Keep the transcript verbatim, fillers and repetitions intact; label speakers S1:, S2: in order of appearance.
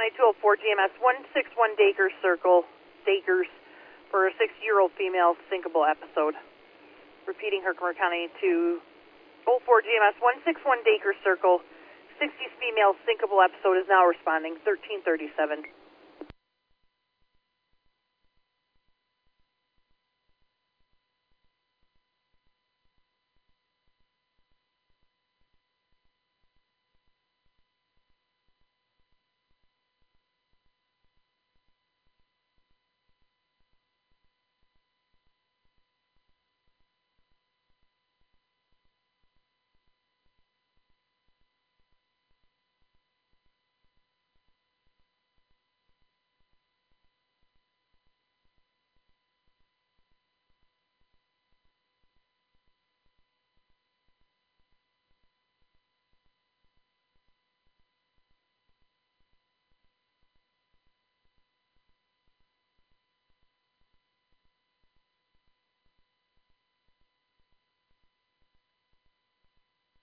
S1: County two oh four G M S one six one Dacres Circle, Dacres, for a sixty-year-old female syncopal episode. Repeating Herkimer County two oh four G M S one six one Dacres Circle, sixties female syncopal episode is now responding, thirteen thirty-seven.